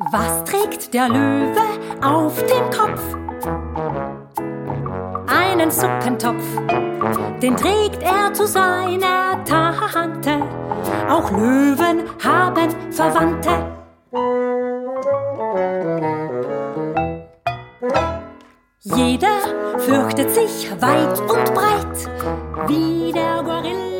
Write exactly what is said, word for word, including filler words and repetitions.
Was trägt der Löwe auf dem Kopf? Einen Suppentopf, den trägt er zu seiner Tante. Auch Löwen haben Verwandte. Jeder fürchtet sich weit und breit, wie der Gorilla